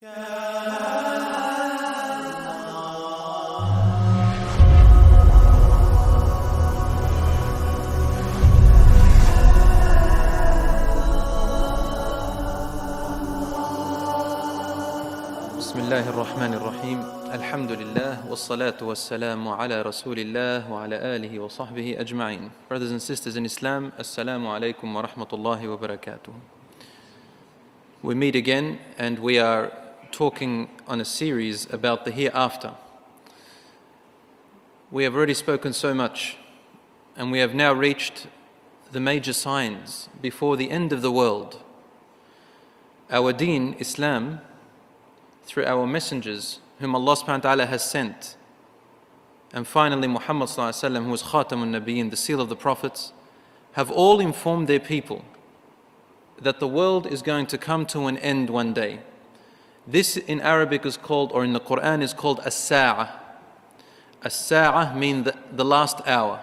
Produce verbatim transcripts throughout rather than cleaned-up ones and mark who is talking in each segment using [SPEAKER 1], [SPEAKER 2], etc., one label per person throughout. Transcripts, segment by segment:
[SPEAKER 1] بسم الله الرحمن الرحيم الحمد لله والصلاة والسلام على رسول الله وعلى آله وصحبه أجمعين. Brothers and sisters in Islam, Assalamu alaikum wa rahmatullahi wa barakatuh. We meet again and we are talking on a series about the hereafter. We have already spoken so much and we have now reached the major signs before the end of the world. Our deen, Islam, through our messengers whom Allah subhanahu wa ta'ala has sent, and finally Muhammad sallallahu alaihi wasallam, who is Khatamun Nabiyyin, the seal of the prophets, have all informed their people that the world is going to come to an end one day. This in Arabic is called, or in the Quran is called as-sa'ah. As-sa'ah means the, the last hour.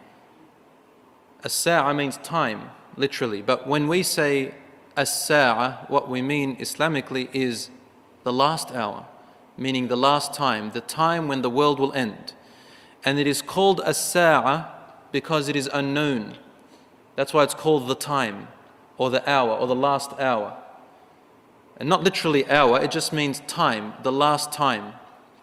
[SPEAKER 1] As-sa'ah means time, literally. But when we say as-sa'ah, what we mean Islamically is the last hour, meaning the last time, the time when the world will end. And it is called as-sa'ah because it is unknown. That's why it's called the time, or the hour, or the last hour. And not literally hour, it just means time, the last time.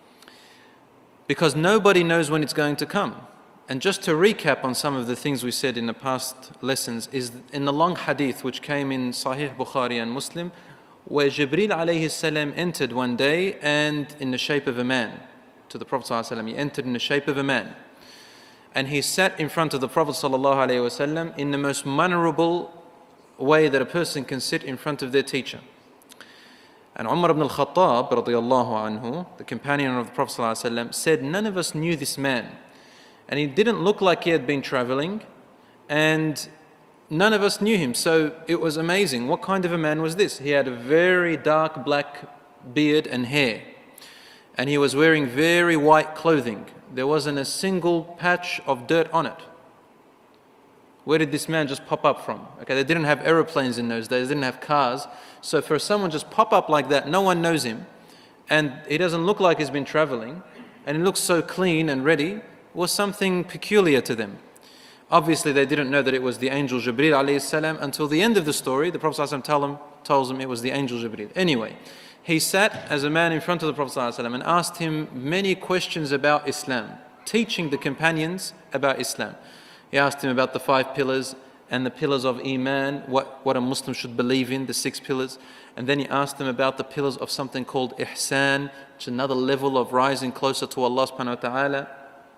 [SPEAKER 1] Because nobody knows when it's going to come. And just to recap on some of the things we said in the past lessons, is in the long hadith which came in Sahih Bukhari and Muslim, where Jibreel alayhi salam entered one day and in the shape of a man to the Prophet sallallahu alaihi wasallam. He entered in the shape of a man. And he sat in front of the Prophet sallallahu alaihi wasallam in the most mannerable way that a person can sit in front of their teacher. And Umar ibn al-Khattab radiyallahu anhu, the companion of the Prophet sallallahu alaihi wasallam, said, none of us knew this man. And he didn't look like he had been traveling, and none of us knew him, so it was amazing. What kind of a man was this? He had a very dark black beard and hair, and he was wearing very white clothing. There wasn't a single patch of dirt on it. Where did this man just pop up from? Okay, they didn't have aeroplanes in those days, they didn't have cars, so for someone just pop up like that, no one knows him, and he doesn't look like he's been traveling, and he looks so clean and ready, was something peculiar to them. Obviously, they didn't know that it was the angel Jibreel alayhi salam until the end of the story. The Prophet ﷺ tell them, tells them it was the angel Jibreel. Anyway, he sat as a man in front of the Prophet ﷺ and asked him many questions about Islam, teaching the companions about Islam. He asked him about the five pillars and the pillars of Iman, what, what a Muslim should believe in, the six pillars. And then he asked them about the pillars of something called Ihsan, which is another level of rising closer to Allah subhanahu wa ta'ala.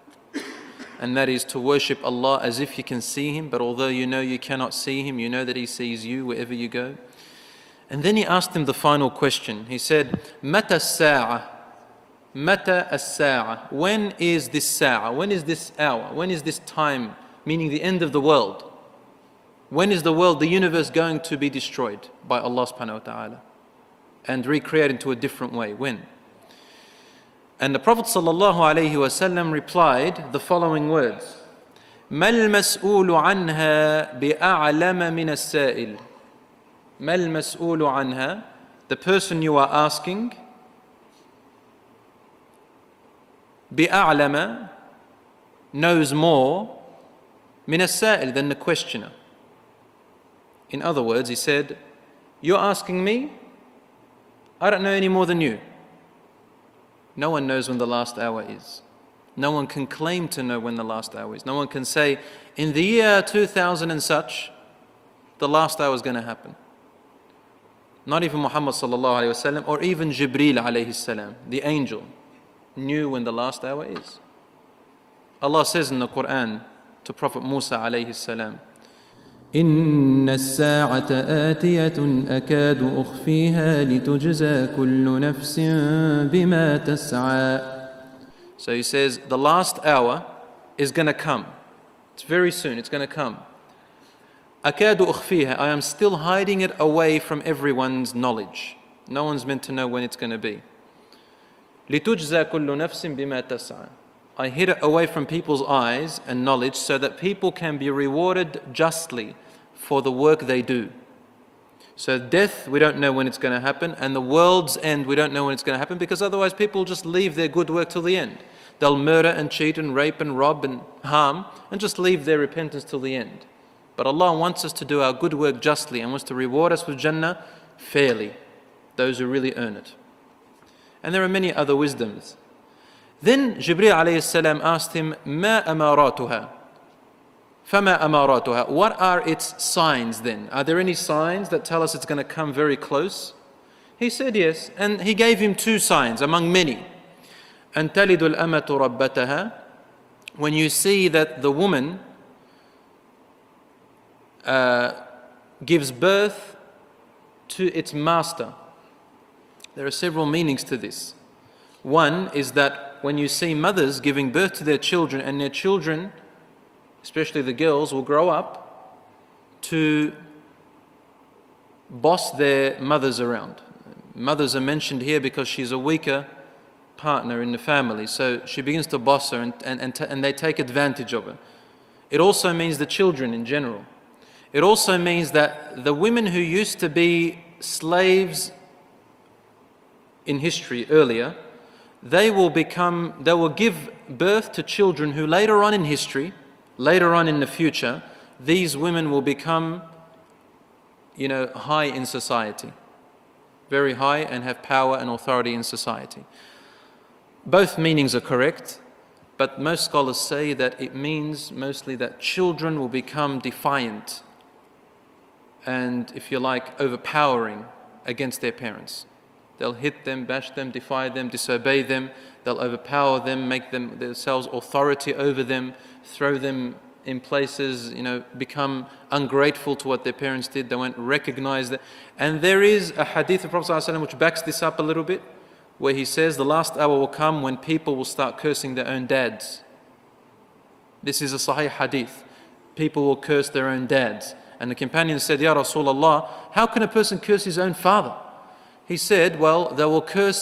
[SPEAKER 1] And that is to worship Allah as if you can see Him, but although you know you cannot see Him, you know that He sees you wherever you go. And then he asked him the final question. He said, Mata as-sa'ah? Mata as-sa'ah? When is this sa'ah? When is this hour? When is this time? Meaning the end of the world. When is the world, the universe, going to be destroyed by Allah subhanahu wa ta'ala and recreated into a different way? When? And the Prophet sallallahu alaihi wasallam replied the following words: "Mal mas'ulu anha bi'a'lama min as-sa'il." Mal mas'ulu anha, the person you are asking, bi'a'lama, knows more min as-sa'il, than the questioner. In other words, he said, you're asking me, I don't know any more than you. No one knows when the last hour is. No one can claim to know when the last hour is. No one can say, in the year two thousand and such, the last hour is going to happen. Not even Muhammad sallallahu alayhi wasallam, or even Jibreel alayhi salam, the angel, knew when the last hour is. Allah says in the Quran to Prophet Musa alayhi salam,
[SPEAKER 2] إن الساعة آتية أكاد أخفيها لتجزى كل نفس بما تسعى.
[SPEAKER 1] So he says, the last hour is going to come. It's very soon, it's going to come. أكاد أخفيها, I am still hiding it away from everyone's knowledge. No one's meant to know when it's going to be. لتجزى كل نفس بما تسعى. I hid it away from people's eyes and knowledge so that people can be rewarded justly for the work they do. So death, we don't know when it's going to happen, and the world's end, we don't know when it's going to happen, because otherwise people just leave their good work till the end. They'll murder and cheat and rape and rob and harm and just leave their repentance till the end. But Allah wants us to do our good work justly and wants to reward us with Jannah fairly, those who really earn it. And there are many other wisdoms. Then Jibreel alayhi salam asked him, Ma amaratuha? Fama amaratuha? What are its signs then? Are there any signs that tell us it's going to come very close? He said yes, and he gave him two signs among many. أن تلد الأمة ربتها, when you see that the woman uh, gives birth to its master. There are several meanings to this. One is that when you see mothers giving birth to their children, and their children, especially the girls, will grow up to boss their mothers around. Mothers are mentioned here because she's a weaker partner in the family, so she begins to boss her, and, and, and, t- and they take advantage of her. It also means the children in general. It also means that the women who used to be slaves in history earlier, they will become, they will give birth to children who later on in history, later on in the future, these women will become, you know, high in society, very high, and have power and authority in society. Both meanings are correct, but most scholars say that it means mostly that children will become defiant and, if you like, overpowering against their parents. They'll hit them, bash them, defy them, disobey them. They'll overpower them, make them themselves authority over them, throw them in places, you know, become ungrateful to what their parents did. They won't recognize that. And there is a hadith of Prophet ﷺ which backs this up a little bit, where he says the last hour will come when people will start cursing their own dads. This is a Sahih hadith. People will curse their own dads. And the companion said, Ya Rasulullah, how can a person curse his own father? He said, well, they will curse,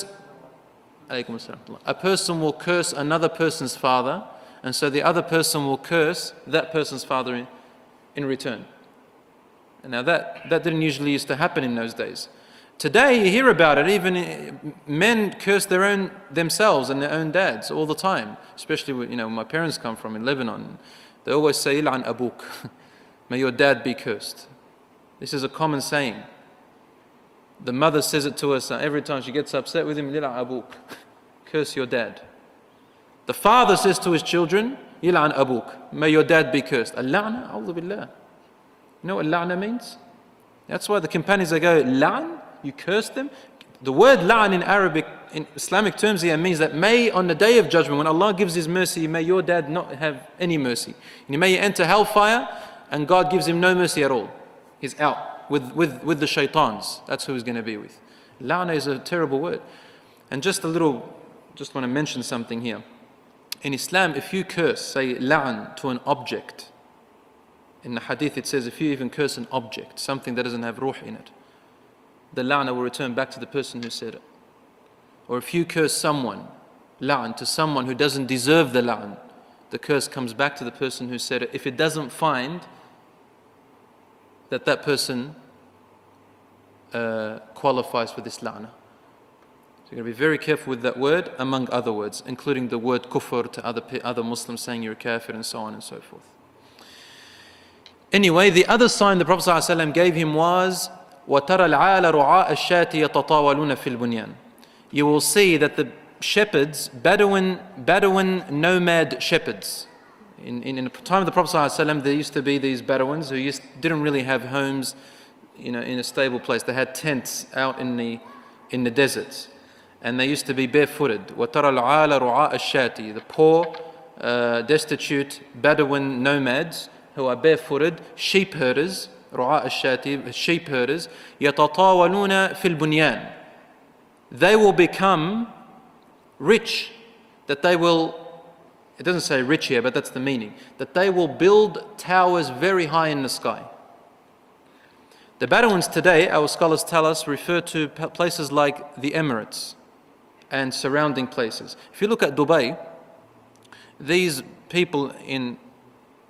[SPEAKER 1] a person will curse another person's father, and so the other person will curse that person's father in, in return. And now that, that didn't usually used to happen in those days. Today you hear about it, even men curse their own themselves and their own dads all the time. Especially when, you know, my parents come from in Lebanon. They always say, Il'an abuk, may your dad be cursed. This is a common saying. The mother says it to us every time she gets upset with him, Il'an abuk, curse your dad. The father says to his children, Il'an abuk, may your dad be cursed. Al-la'na, a'udhu billah. You know what la'na means? That's why the companions, they go, la'an? You curse them? The word la'an in Arabic, in Islamic terms here, means that may on the day of judgment, when Allah gives His mercy, may your dad not have any mercy. And may he enter hellfire, and God gives him no mercy at all. He's out with, with, with the shaitans. That's who he's going to be with. La'na is a terrible word. And just a little, just want to mention something here. In Islam, if you curse, say la'an to an object, in the hadith it says if you even curse an object, something that doesn't have ruh in it, the la'na will return back to the person who said it. Or if you curse someone, la'an to someone who doesn't deserve the la'an, the curse comes back to the person who said it, if it doesn't find that that person uh, qualifies for this la'na. So you're going to be very careful with that word, among other words, including the word kufr to other, other Muslims saying you're a kafir and so on and so forth. Anyway, the other sign the Prophet ﷺ gave him was وَتَرَى الْعَالَ رُعَاءَ الشَّاةِ يَتَطَاوَلُونَ فِي الْبُنْيَانِ. You will see that the shepherds, Bedouin, Bedouin nomad shepherds, in, in, in the time of the Prophet ﷺ, there used to be these Bedouins who used, didn't really have homes, you know, in a stable place. They had tents out in the, in the deserts. And they used to be barefooted. وَتَرَى الْعَالَ رُعَاءَ الشَّاةِ. The poor, uh, destitute Bedouin nomads who are barefooted, sheep herders, رُعَاءَ الشَّاةِ, sheep herders, يَتَطَاوَلُونَ فِي الْبُنْيَانِ. They will become rich, that they will, it doesn't say rich here, but that's the meaning, that they will build towers very high in the sky. The Bedouins today, our scholars tell us, refer to places like the Emirates and surrounding places. If you look at Dubai, these people in,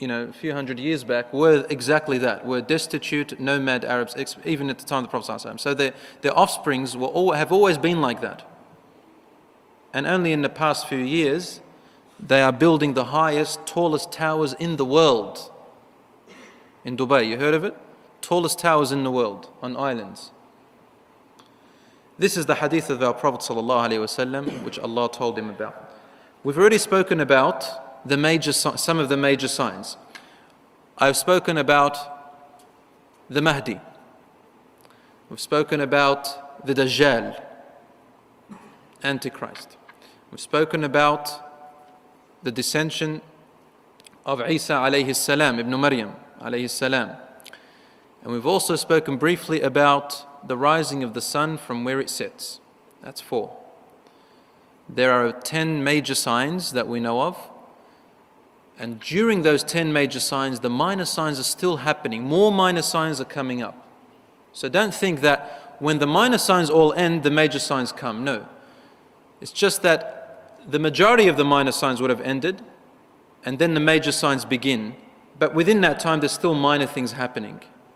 [SPEAKER 1] you know, a few hundred years back were exactly that, were destitute, nomad Arabs, even at the time of the Prophet ﷺ. So their, their offsprings were all, have always been like that. And only in the past few years, they are building the highest, tallest towers in the world. In Dubai, you heard of it? Tallest towers in the world, on islands. This is the hadith of our Prophet ﷺ, which Allah told him about. We've already spoken about the major, some of the major signs. I've spoken about the Mahdi. We've spoken about the Dajjal, Antichrist. We've spoken about the dissension of Isa alayhi salam, Ibn Maryam alayhi salam. And we've also spoken briefly about the rising of the sun from where it sets. That's four. There are ten major signs that we know of. And during those ten major signs, the minor signs are still happening. More minor signs are coming up. So don't think that when the minor signs all end, the major signs come. No. It's just that the majority of the minor signs would have ended, and then the major signs begin. But within that time, there's still minor things happening.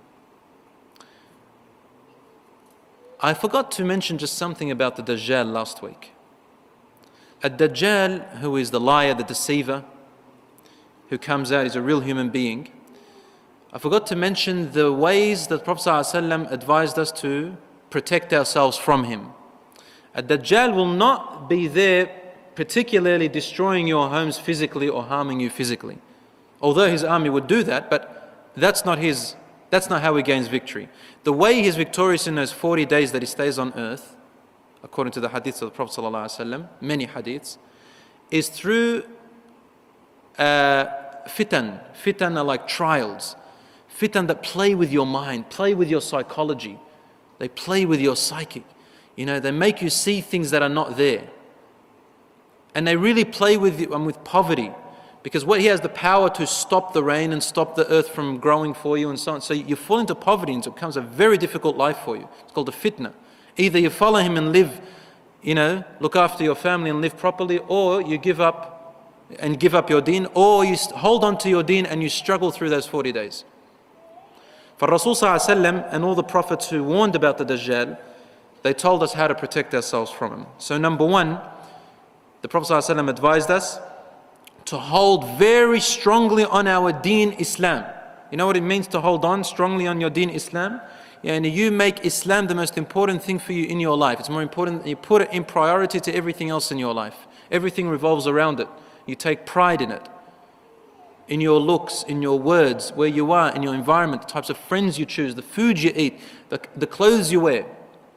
[SPEAKER 1] I forgot to mention just something about the Dajjal last week. Ad-Dajjal, who is the liar, the deceiver, who comes out, is a real human being. I forgot to mention the ways that the Prophet ﷺ advised us to protect ourselves from him. Ad-Dajjal will not be there particularly destroying your homes physically or harming you physically. Although his army would do that, but that's not his, that's not how he gains victory. The way he's victorious in those forty days that he stays on earth, according to the hadiths of the Prophet ﷺ, many hadiths, is through uh, fitan. Fitan are like trials. Fitan that play with your mind, play with your psychology. They play with your psychic. You know, they make you see things that are not there. And they really play with you, um, with poverty. Because what he has the power to stop the rain and stop the earth from growing for you and so on. So you fall into poverty and it becomes a very difficult life for you. It's called a fitna. Either you follow him and live, you know, look after your family and live properly, or you give up and give up your deen, or you hold on to your deen and you struggle through those forty days. For Rasul sallallahu alaihi wasallam and all the prophets who warned about the Dajjal, they told us how to protect ourselves from him. So number one, the Prophet sallallahu alaihi wasallam advised us to hold very strongly on our deen Islam. You know what it means to hold on strongly on your deen Islam? And you make Islam the most important thing for you in your life. It's more important, you put it in priority to everything else in your life. Everything revolves around it. You take pride in it. In your looks, in your words, where you are, in your environment, the types of friends you choose, the food you eat, the, the clothes you wear.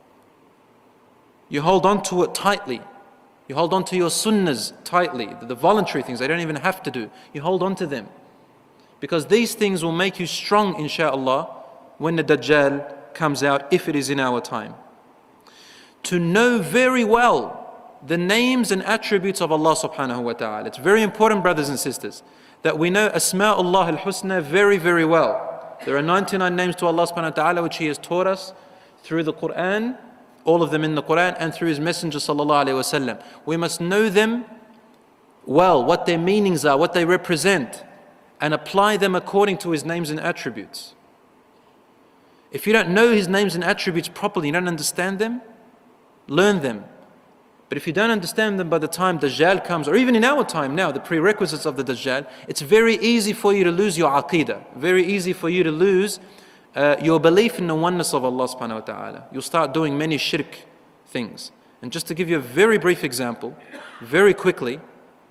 [SPEAKER 1] You hold on to it tightly. You hold on to your sunnahs tightly, the, the voluntary things they don't even have to do. You hold on to them. Because these things will make you strong, insha'Allah, when the Dajjal comes out, if it is in our time. To know very well the names and attributes of Allah subhanahu wa ta'ala. It's very important, brothers and sisters, that we know Asma'ullah al-Husna very, very well. There are ninety-nine names to Allah subhanahu wa ta'ala which He has taught us through the Quran, all of them in the Quran, and through His Messenger sallallahu alayhi wa sallam. We must know them well, what their meanings are, what they represent, and apply them according to His names and attributes. If you don't know His names and attributes properly, you don't understand them, learn them. But if you don't understand them by the time Dajjal comes, or even in our time now, the prerequisites of the Dajjal, it's very easy for you to lose your aqeedah, very easy for you to lose uh, your belief in the oneness of Allah subhanahu wa ta'ala. You'll start doing many shirk things. And just to give you a very brief example, very quickly,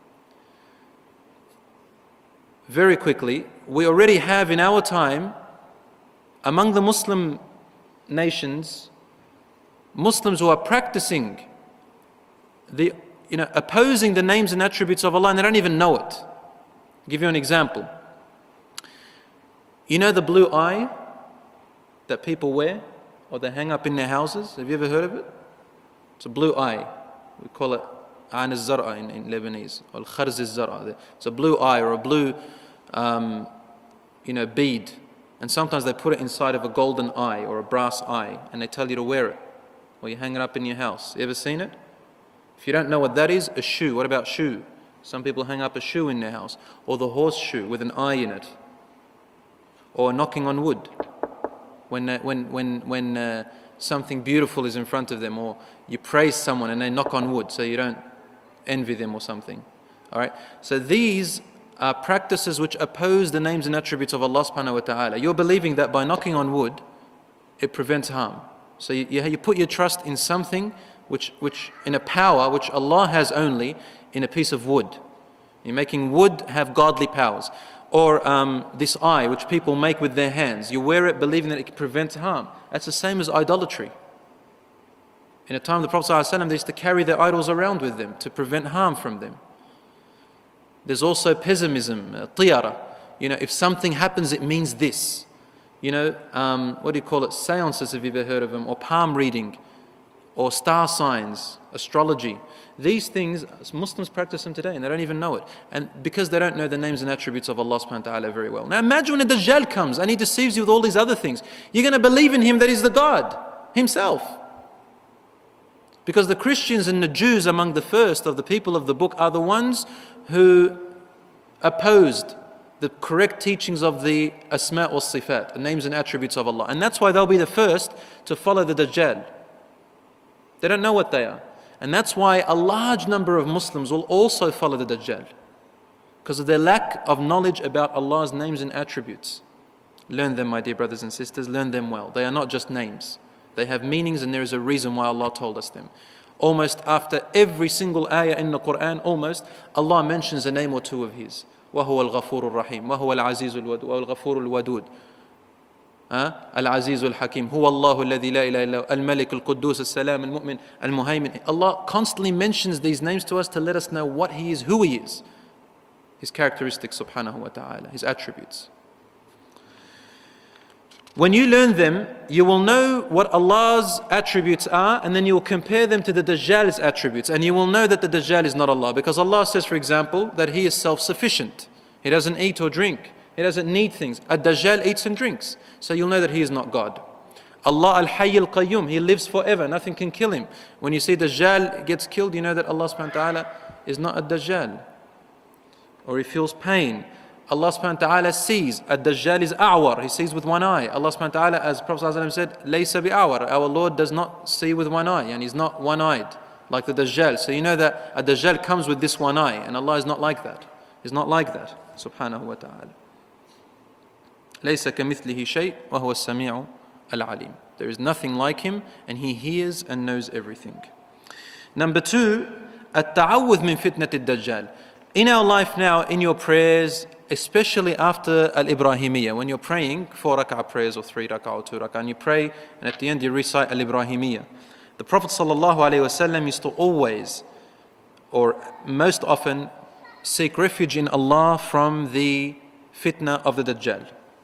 [SPEAKER 1] very quickly, we already have in our time, among the Muslim nations, Muslims who are practicing the, you know, opposing the names and attributes of Allah, and they don't even know it. I'll give you an example. You know the blue eye that people wear, or they hang up in their houses? Have you ever heard of it? It's a blue eye. We call it Ayn al-Zar'a in, in Lebanese, or Kharz al-Zar'a. It's a blue eye or a blue, um, you know, bead. And sometimes they put it inside of a golden eye or a brass eye, and they tell you to wear it, or you hang it up in your house. You ever seen it? If you don't know what that is, a shoe. What about shoe? Some people hang up a shoe in their house, or the horseshoe with an eye in it, or knocking on wood when uh, when when when uh, something beautiful is in front of them, or you praise someone and they knock on wood so you don't envy them or something. All right. So these are practices which oppose the names and attributes of Allah subhanahu wa ta'ala. You're believing that by knocking on wood, it prevents harm. So you, you put your trust in something which, which, in a power which Allah has only in a piece of wood. You're making wood have godly powers. Or um, this eye, which people make with their hands. You wear it believing that it prevents harm. That's the same as idolatry. In a time of the Prophet ﷺ, they used to carry their idols around with them to prevent harm from them. There's also pessimism, uh, tiyara. You know, if something happens, it means this. You know, um, what do you call it? Seances, have you ever heard of them? Or palm reading, or star signs, astrology. These things, Muslims practice them today and they don't even know it. And because they don't know the names and attributes of Allah subhanahu wa ta'ala very well. Now imagine when the Dajjal comes and he deceives you with all these other things. You're going to believe in him that he's the God himself. Because the Christians and the Jews among the first of the people of the book are the ones who opposed the correct teachings of the Asma' wa Sifat, the names and attributes of Allah. And that's why they'll be the first to follow the Dajjal. They don't know what they are. And that's why a large number of Muslims will also follow the Dajjal, because of their lack of knowledge about Allah's names and attributes. Learn them, my dear brothers and sisters, learn them well. They are not just names. They have meanings, and there is a reason why Allah told us them. Almost after every single ayah in the Quran, almost, Allah mentions a name or two of His. وَهُوَ الْغَفُورُ الرَّحِيمُ وَهُوَ الْعَزِيزُ الْغَفُورُ الْوَدُودُ العزيز الحكيم هو الله الذي لا إله إلا هو الملك القدوس السلام المؤمن المهيمن. Allah constantly mentions these names to us to let us know what He is, who He is, His characteristics subhanahu wa ta'ala, His attributes. When you learn them, you will know what Allah's attributes are, and then you will compare them to the Dajjal's attributes, and you will know that the Dajjal is not Allah, because Allah says, for example, that He is self-sufficient. He doesn't eat or drink. He doesn't need things. Ad-Dajjal eats and drinks. So you'll know that he is not God. Allah al-Hayy al-Qayyum, He lives forever. Nothing can kill Him. When you see Dajjal gets killed, you know that Allah subhanahu wa ta'ala is not Ad-Dajjal. Or He feels pain. Allah subhanahu wa ta'ala sees. Ad-Dajjal is a'war. He sees with one eye. Allah subhanahu wa ta'ala, as Prophet ﷺ said, Laysa bi-a'war. Our Lord does not see with one eye, and He's not one-eyed like the Dajjal. So you know that Ad-Dajjal comes with this one eye, and Allah is not like that. He's not like that, subhanahu wa ta'ala. ليس كمثله شيء وهو السميع العليم. There is nothing like Him, and He hears and knows everything. Number two, التعوذ من فتنة الدجال. In our life now, in your prayers, especially after Al-Ibrahimiyya, when you're praying four rak'ah prayers or three rak'ah or two rak'ah, and you pray, and at the end you recite Al-Ibrahimiyya. The Prophet sallallahu alaihi wasallam used to always, or most often, seek refuge in Allah from the fitna of the Dajjal.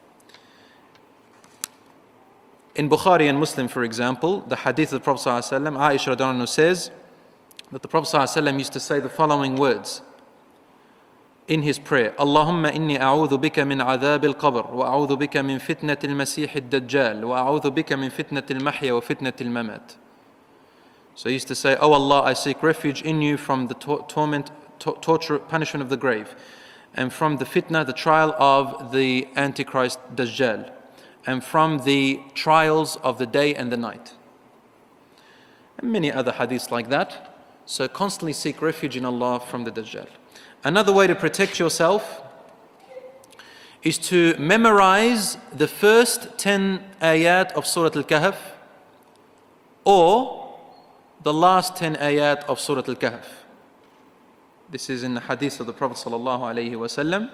[SPEAKER 1] In Bukhari and Muslim, for example, the hadith of the Prophet ﷺ, Aisha radhiyallahu anha says that the Prophet ﷺ used to say the following words in his prayer: Allahumma inni a'udhu bika min adhab al-qabr, wa a'udhu bika min fitnat al-masih al-dajjal, wa a'udhu bika min fitnat al-mahya wa fitnat al-mamat. So he used to say, Oh Allah, I seek refuge in You from the tor- torment, to- torture, punishment of the grave, and from the fitna, the trial of the Antichrist Dajjal, and from the trials of the day and the night. And many other hadiths like that. So constantly seek refuge in Allah from the Dajjal. Another way to protect yourself is to memorize the first ten ayat of Surah Al-Kahf, or the last ten ayat of Surah Al-Kahf. This is in the hadith of the Prophet sallallahu alaihi wasallam.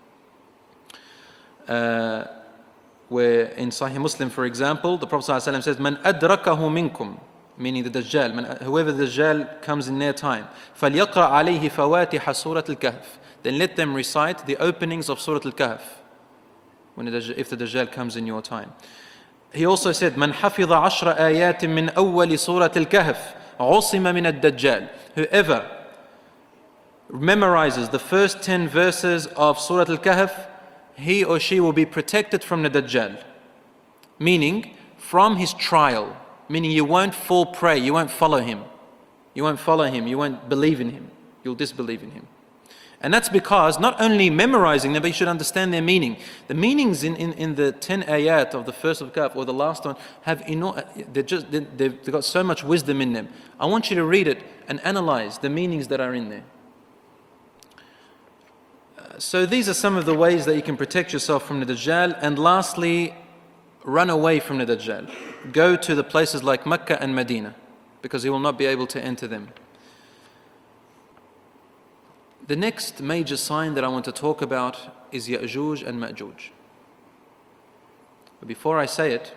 [SPEAKER 1] Uh, where in Sahih Muslim, for example, the Prophet ﷺ says, Man adrakahu minkum, meaning the Dajjal, man, whoever the Dajjal comes in their time, فَلْيَقْرَأْ عَلَيْهِ فَوَاتِحَ سُورَةِ الْكَهْفِ, then let them recite the openings of Surah Al-Kahf, when the Dajjal, if the Dajjal comes in your time. He also said, Man حَفِظَ عَشْرَ آيَاتٍ مِّنْ أَوَّلِ سُورَةِ الْكَهْفِ عُصِمَ مِنَ الدَّجَّالِ. Whoever memorizes the first ten verses of Surah Al-Kahf, he or she will be protected from the Dajjal, meaning from his trial, meaning you won't fall prey, you won't follow him, you won't follow him, you won't believe in him, you'll disbelieve in him. And that's because not only memorizing them, but you should understand their meaning. The meanings in, in, in the ten ayat of the first of Kahf or the last one have eno- they're just, they've, they've got so much wisdom in them. I want you to read it and analyze the meanings that are in there. Uh, so these are some of the ways that you can protect yourself from the Dajjal. And lastly, run away from the Dajjal. Go to the places like Mecca and Medina, because he will not be able to enter them. The next major sign that I want to talk about is Ya'juj and Ma'juj. But before I say it,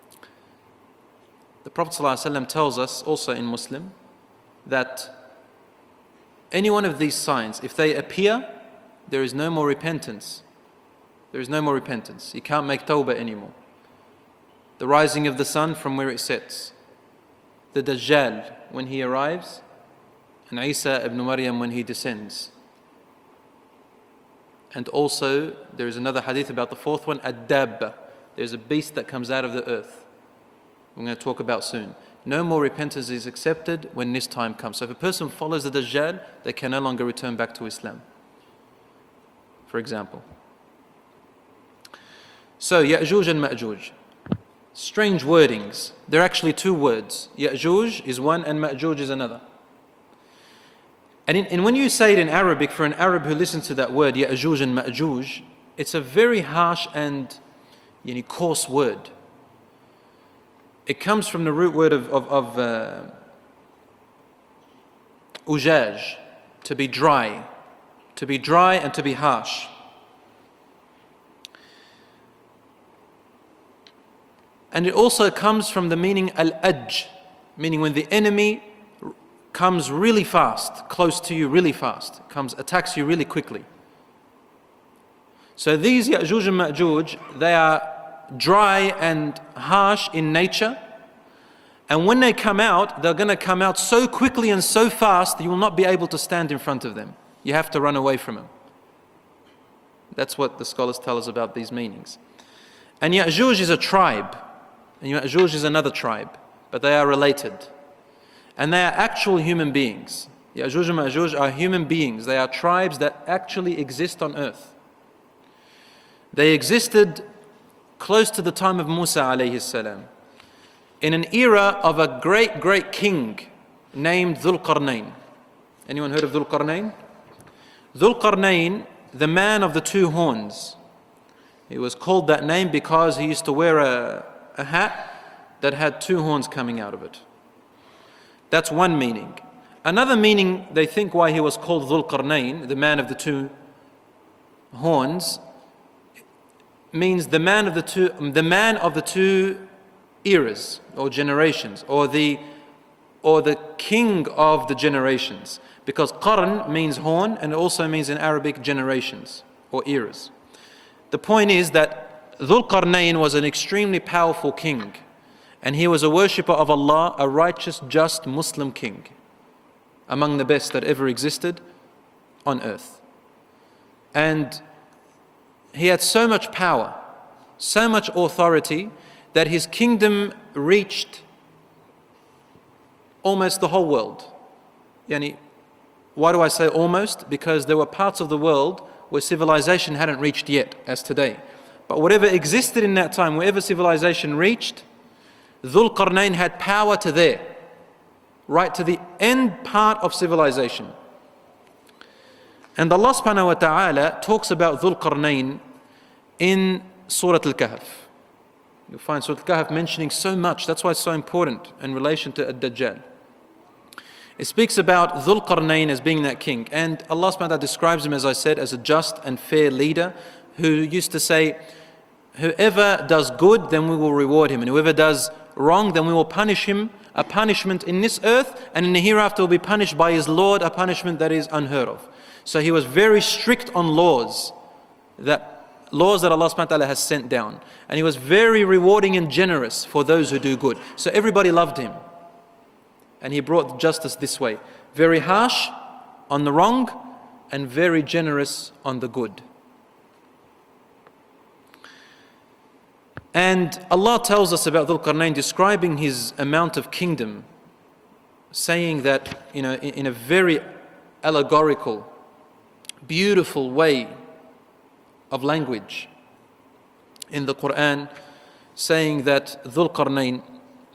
[SPEAKER 1] the Prophet ﷺ tells us also in Muslim that any one of these signs, if they appear, there is no more repentance. There is no more repentance. You can't make tawbah anymore. The rising of the sun from where it sets, the Dajjal when he arrives, and Isa ibn Maryam when he descends. And also, there is another hadith about the fourth one, Ad-Dabba. There's a beast that comes out of the earth. We're going to talk about soon. No more repentance is accepted when this time comes. So if a person follows the Dajjal, they can no longer return back to Islam, for example. So, Ya'juj and Ma'juj. Strange wordings. They're actually two words. Ya'juj is one and Ma'juj is another. And, in, and when you say it in Arabic, for an Arab who listens to that word, Ya'juj and Ma'juj, it's a very harsh and you know, coarse word. It comes from the root word of, of, of uh, ujaj, to be dry, to be dry and to be harsh. And it also comes from the meaning al-ajj, meaning when the enemy comes really fast, close to you really fast, comes, attacks you really quickly. So these Ya'juj and Ma'juj, they are dry and harsh in nature. And when they come out, they're going to come out so quickly and so fast that you will not be able to stand in front of them. You have to run away from them. That's what the scholars tell us about these meanings. And Ya'juj is a tribe, and Ma'juj is another tribe, but they are related. And they are actual human beings. Ya'juj and Ma'juj are human beings. They are tribes that actually exist on earth. They existed close to the time of Musa alayhi salam, in an era of a great, great king named Dhul Qarnayn. Anyone heard of Dhul Qarnayn? Dhul Qarnayn, the man of the two horns. He was called that name because he used to wear a, a hat that had two horns coming out of it. That's one meaning. Another meaning, they think why he was called Dhul Qarnayn, the man of the two horns, means the man of the two, the man of the two eras or generations, or the or the king of the generations. Because Qarn means horn, and it also means in Arabic generations or eras. The point is that Dhul Qarnayn was an extremely powerful king. And he was a worshipper of Allah, a righteous, just Muslim king, among the best that ever existed on earth. And he had so much power, so much authority, that his kingdom reached almost the whole world. Yani, why do I say almost? Because there were parts of the world where civilization hadn't reached yet, as today. But whatever existed in that time, wherever civilization reached, Dhul Qarnayn had power to there, right to the end part of civilization. And Allah subhanahu wa ta'ala talks about Dhul Qarnayn in Surah Al-Kahf. You'll find Surah Al-Kahf mentioning so much. That's why it's so important in relation to Ad-Dajjal. It speaks about Dhul Qarnayn as being that king. And Allah subhanahu wa ta'ala describes him, as I said, as a just and fair leader who used to say, whoever does good, then we will reward him. And whoever does wrong, then we will punish him a punishment in this earth, and in the hereafter will be punished by his Lord, a punishment that is unheard of. So he was very strict on laws, that laws that Allah subhanahu wa ta'ala has sent down. And he was very rewarding and generous for those who do good. So everybody loved him. And he brought justice this way. Very harsh on the wrong and very generous on the good. And Allah tells us about Dhul Qarnayn, describing his amount of kingdom, saying that, you know, in, in a very allegorical, beautiful way of language in the Quran, saying that Dhul Qarnayn,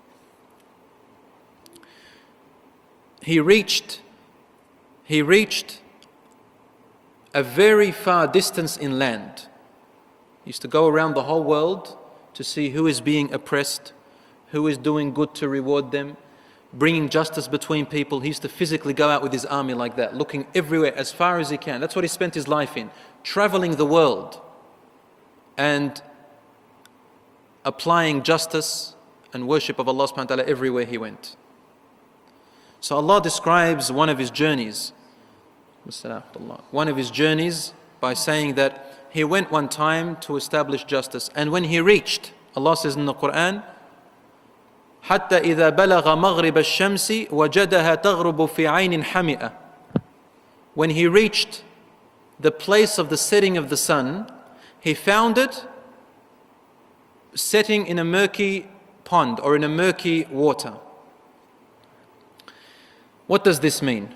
[SPEAKER 1] he reached, he reached a very far distance inland. He used to go around the whole world to see who is being oppressed, who is doing good to reward them, bringing justice between people. He used to physically go out with his army like that, looking everywhere as far as he can. That's what he spent his life in, traveling the world and applying justice and worship of Allah subhanahu wa ta'ala everywhere he went. So Allah describes one of his journeys, one of his journeys by saying that he went one time to establish justice, and when he reached, Allah says in the Quran, حتى إذا بلغ مغرب الشمس وجدها تغرب في عين حمئة. When he reached the place of the setting of the sun, he found it setting in a murky pond or in a murky water. What does this mean?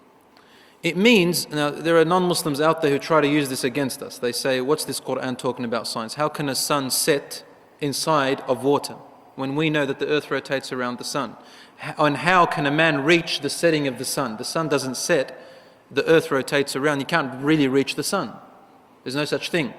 [SPEAKER 1] It means, now there are non-Muslims out there who try to use this against us. They say, what's this Quran talking about science? How can a sun set inside of water when we know that the earth rotates around the sun? And how can a man reach the setting of the sun? The sun doesn't set, the earth rotates around. You can't really reach the sun. There's no such thing.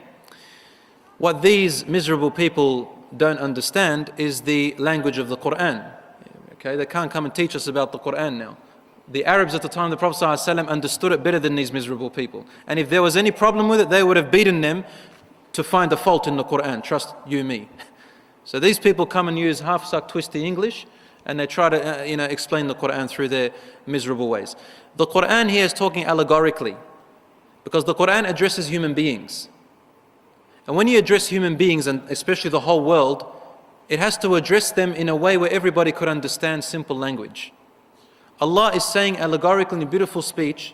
[SPEAKER 1] What these miserable people don't understand is the language of the Quran. Okay, they can't come and teach us about the Quran now. The Arabs at the time of the Prophet ﷺ understood it better than these miserable people. And if there was any problem with it, they would have beaten them to find a fault in the Quran. Trust you me. So these people come and use half-suck twisty English, and they try to uh, you know, explain the Quran through their miserable ways. The Quran here is talking allegorically, because the Quran addresses human beings. And when you address human beings, and especially the whole world, it has to address them in a way where everybody could understand simple language. Allah is saying allegorically in beautiful speech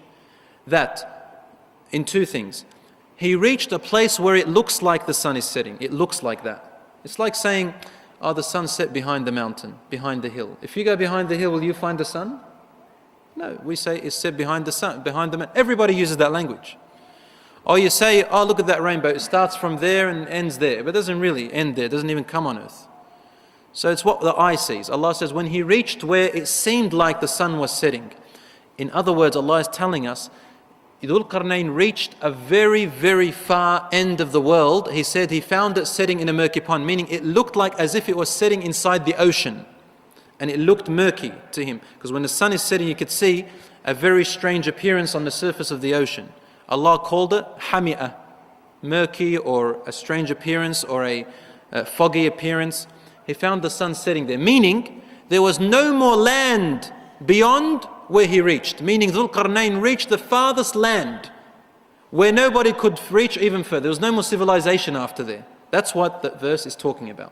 [SPEAKER 1] that in two things. He reached a place where it looks like the sun is setting. It looks like that. It's like saying, oh, the sun set behind the mountain, behind the hill. If you go behind the hill, will you find the sun? No, we say it's set behind the sun, behind the mountain. Everybody uses that language. Or you say, oh, look at that rainbow. It starts from there and ends there. But it doesn't really end there. It doesn't even come on earth. So it's what the eye sees. Allah says, when he reached where it seemed like the sun was setting. In other words, Allah is telling us, Dhul Qarnayn reached a very, very far end of the world. He said he found it setting in a murky pond, meaning it looked like as if it was setting inside the ocean. And it looked murky to him. Because when the sun is setting, you could see a very strange appearance on the surface of the ocean. Allah called it hami'ah, murky or a strange appearance or a, a foggy appearance. He found the sun setting there, meaning there was no more land beyond where he reached, meaning Dhul Qarnayn reached the farthest land where nobody could reach even further. There was no more civilization after there. That's what that verse is talking about.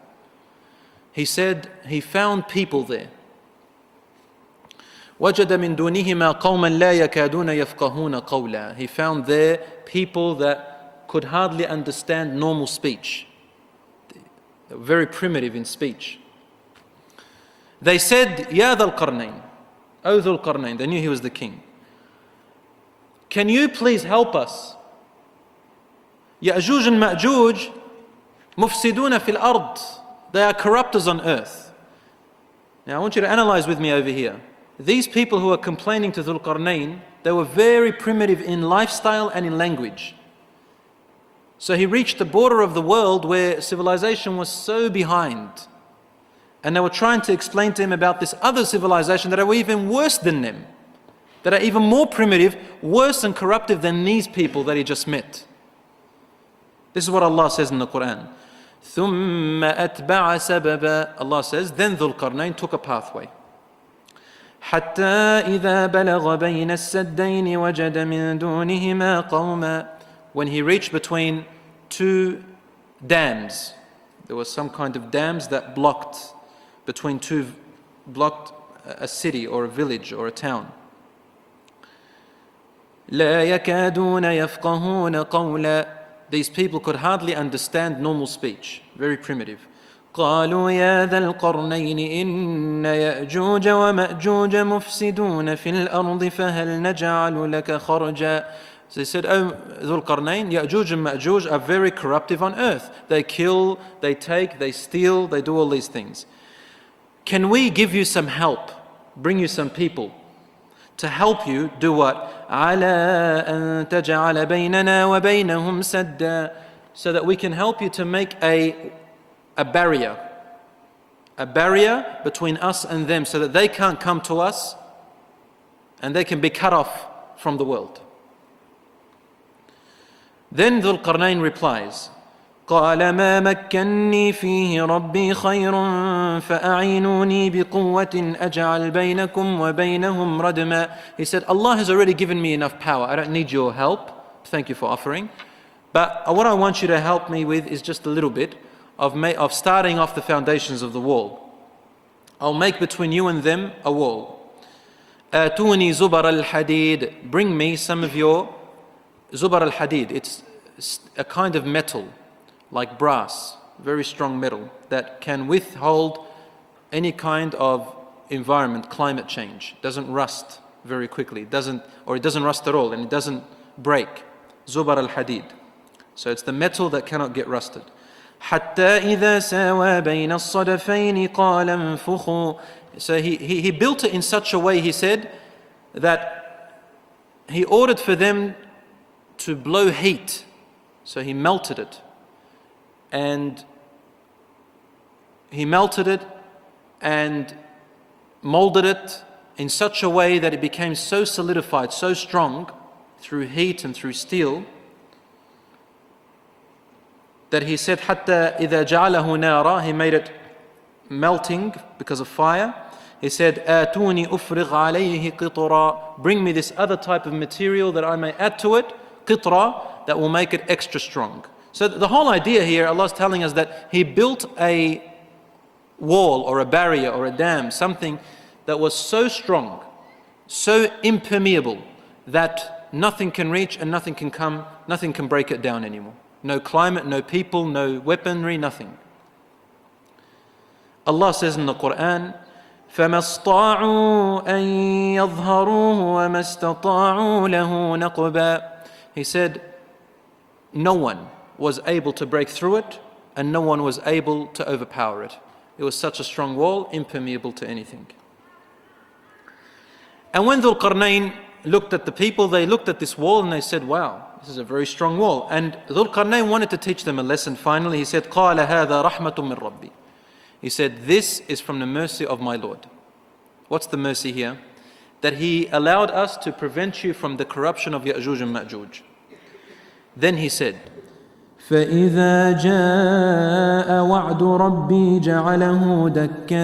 [SPEAKER 1] He said he found people there. وَجَدَ مِن دُونِهِمَا قَوْمًا لَا يَكَادُونَ يَفْقَهُونَ قَوْلًا. He found there people that could hardly understand normal speech. They were very primitive in speech. They said, يَا ذَا الْقَرْنَيْنِ, O Dhul Qarnayn. They knew he was the king. Can you please help us? يَأْجُوجٌ مَأْجُوجٌ مُفْسِدُونَ فِي الْأَرْضِ. They are corruptors on earth. Now I want you to analyze with me over here. These people who are complaining to Dhul Qarnayn, they were very primitive in lifestyle and in language. So he reached the border of the world where civilization was so behind. And they were trying to explain to him about this other civilization that are even worse than them, that are even more primitive, worse and corruptive than these people that he just met. This is what Allah says in the Quran. ثُمَّ أَتْبَعَ سَبَبًا. Allah says, then Dhul Qarnayn took a pathway. حَتَّى إِذَا بَلَغَ بَيْنَ السَّدَّيْنِ وَجَدَ مِن دُونِهِمَا قَوْمًا. When he reached between two dams, there was some kind of dams that blocked between two, blocked a city or a village or a town. لا يكادون يفقهون قولا. These people could hardly understand normal speech, very primitive. قالوا يا ذا القرنين إن يأجوج ومأجوج مفسدون في الأرض فهل نجعل لك خرجا. So they said, oh, Dhul Qarnayn, Ya'juj and Ma'juj are very corruptive on earth. They kill, they take, they steal, they do all these things. Can we give you some help, bring you some people to help you do what? عَلَىٰ أَن تَجْعَلَ بَيْنَنَا وَبَيْنَهُمْ سَدًّا, so that we can help you to make a, a barrier, a barrier between us and them, so that they can't come to us and they can be cut off from the world. Then Dhul Qarnayn replies, قال ما مكني فيه ربي خير فأعينوني بقوة أجعل بينكم وبينهم ردما. He said, Allah has already given me enough power. I don't need your help. Thank you for offering. But what I want you to help me with is just a little bit of, ma- of starting off the foundations of the wall. I'll make between you and them a wall. آتوني زبر الحديد. Bring me some of your zubar al-hadid. It's a kind of metal, like brass, very strong metal, that can withhold any kind of environment, climate change. It doesn't rust very quickly, it doesn't, or it doesn't rust at all, and it doesn't break. Zubar al-hadid. So it's the metal that cannot get rusted. حتى إذا ساوى بين الصدفين قال انفخوا. So he, he, he built it in such a way, he said, that he ordered for them to blow heat. So he melted it. And he melted it and molded it in such a way that it became so solidified, so strong through heat and through steel, that he said, حتى إذا جعله نارا, he made it melting because of fire. He said, آتوني أفرغ عليه قطرا. Bring me this other type of material that I may add to it, قطرا, that will make it extra strong. So the whole idea here, Allah is telling us that He built a wall or a barrier or a dam, something that was so strong, so impermeable, that nothing can reach and nothing can come, nothing can break it down anymore. No climate, no people, no weaponry, nothing. Allah says in the Quran, فَمَا اسْطَاعُوا أَن يَظْهَرُوهُ وَمَا اسْتَطَاعُوا لَهُ نَقْبًا. He said, no one was able to break through it, and no one was able to overpower it. It was such a strong wall, impermeable to anything. And when Dhul Qarnayn looked at the people, they looked at this wall and they said, wow, this is a very strong wall. And Dhul Qarnayn wanted to teach them a lesson. Finally, he said, قَالَ هَذَا رَحْمَةٌ مِّن رَبِّي. He said, this is from the mercy of my Lord. What's the mercy here? That He allowed us to prevent you from the corruption of Ya'juj and Ma'juj. Then he said, فإذا جاء وعد ربي جعله دكاء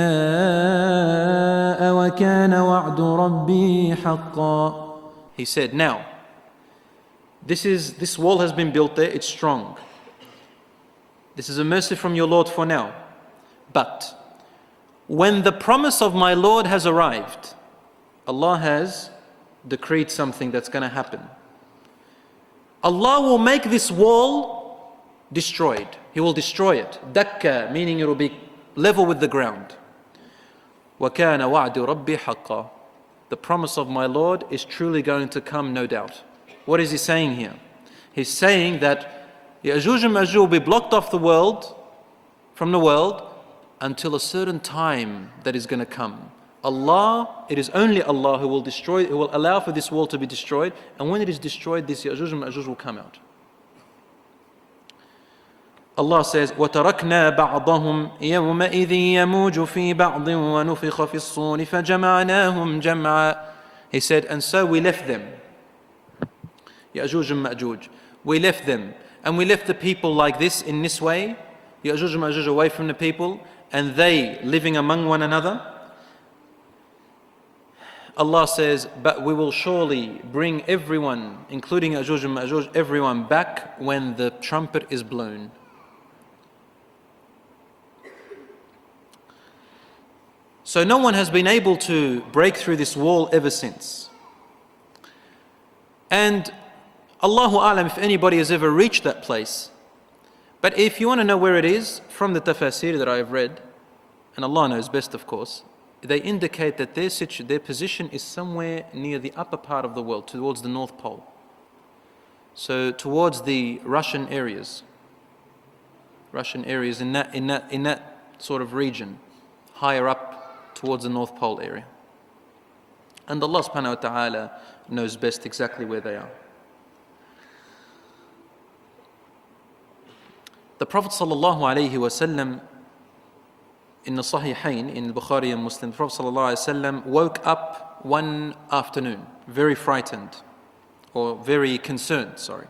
[SPEAKER 1] وكان وعد ربي حقا. He said, now, this is this wall has been built there, it's strong. This is a mercy from your Lord for now. But when the promise of my Lord has arrived, Allah has decreed something that's going to happen. Allah will make this wall destroyed. He will destroy it. Dakka, meaning it will be level with the ground. وَكَانَ وَعْدُ رَبِّي حَقًّا. The promise of my Lord is truly going to come, no doubt. What is he saying here? He's saying that Ya'juj and Ma'juj will be blocked off the world, from the world, until a certain time that is going to come. Allah, it is only Allah who will destroy, who will allow for this wall to be destroyed, and when it is destroyed, this Ya'juj and Ma'juj will come out. Allah says, وَتَرَكْنَا بَعْضَهُمْ يَوْمَئِذٍ يَمُوجُ فِي بَعْضٍ وَنُفِخَ فِي الصُّورِ فَجَمَعْنَاهُمْ جَمْعًا. He said, and so we left them, Ya'juj and Ma'juj. We left them, and we left the people like this, in this way, Ya'juj and Ma'juj away from the people, and they living among one another. Allah says, but we will surely bring everyone, including Ya'juj and Ma'juj, everyone back when the trumpet is blown. So no one has been able to break through this wall ever since. And Allahu A'lam if anybody has ever reached that place. But if you want to know where it is, from the tafasir that I have read, and Allah knows best of course, they indicate that their, situ- their position is somewhere near the upper part of the world, towards the North Pole. So towards the Russian areas, Russian areas in that, in that, in that sort of region, higher up towards the North Pole area. And Allah subhanahu wa ta'ala knows best exactly where they are. The Prophet sallallahu alayhi wa sallam, in the Sahihain, in Bukhari and Muslim, the Prophet sallallahu alayhi wa sallam woke up one afternoon, very frightened, or very concerned, sorry.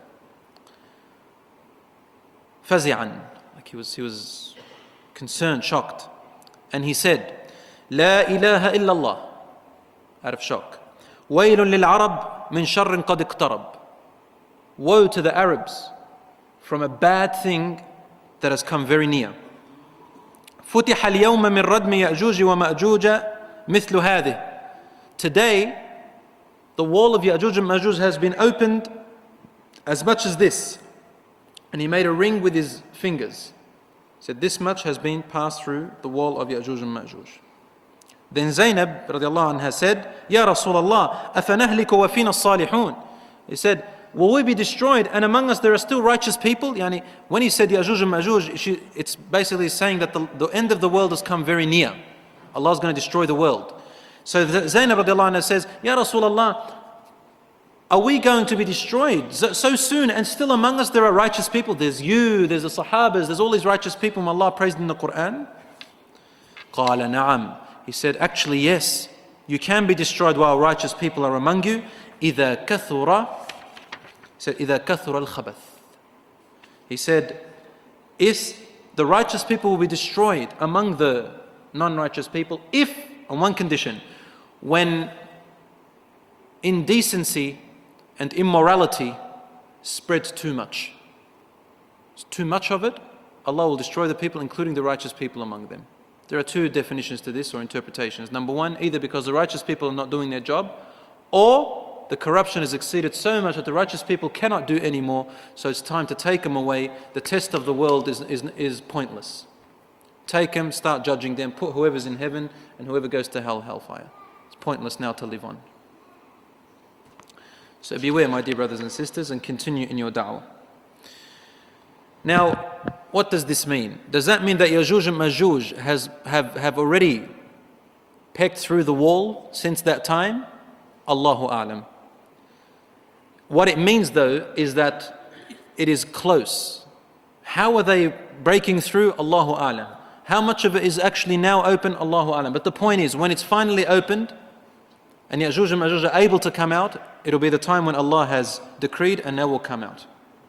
[SPEAKER 1] Fazi'an, like he was, he was concerned, shocked. And he said, La ilaha illallah, out of shock. Waylun lil Arab min sharrin qad iqtarab. Woe to the Arabs from a bad thing that has come very near. فتح اليوم من ردم يأجوج ومأجوج مثل هذه. Today, the wall of Ya'juj and Ma'juj has been opened as much as this. And he made a ring with his fingers. He said, this much has been passed through the wall of Ya'juj and Ma'juj. Then Zainab radiallahu anha said, Ya Rasulullah, afanahliku wa fina as-salihun. He said, will we be destroyed and among us there are still righteous people? Yani, when he said Ya'juj and Ma'juj, she, it's basically saying that the, the end of the world has come very near. Allah is going to destroy the world. So Zainab radiallahu anha says, Ya Rasulullah, are we going to be destroyed so soon and still among us there are righteous people? There's you, there's the Sahabas, there's all these righteous people whom Allah praised in the Quran. قال نعم. He said, actually yes, you can be destroyed while righteous people are among you. إذا كثر, he said, إذا كثر الخبث. He said, is the righteous people will be destroyed among the non-righteous people if, on one condition, when indecency and immorality spreads too much. It's too much of it, Allah will destroy the people, including the righteous people among them. There are two definitions to this, or interpretations. Number one, either because the righteous people are not doing their job, or the corruption has exceeded so much that the righteous people cannot do anymore, so it's time to take them away. The test of the world is, is, is pointless. Take them, start judging them, put whoever's in heaven and whoever goes to hell, hellfire. It's pointless now to live on. So beware, my dear brothers and sisters, and continue in your da'wah. Now, what does this mean? Does that mean that Ya'juj and Ma'juj has, have, have already pecked through the wall since that time? Allahu A'lam. What it means though is that it is close. How are they breaking through? Allahu A'lam. How much of it is actually now open? Allahu A'lam. But the point is, when it's finally opened, and Ya'juj and Ma'juj are able to come out, it'll be the time when Allah has decreed and they will come out.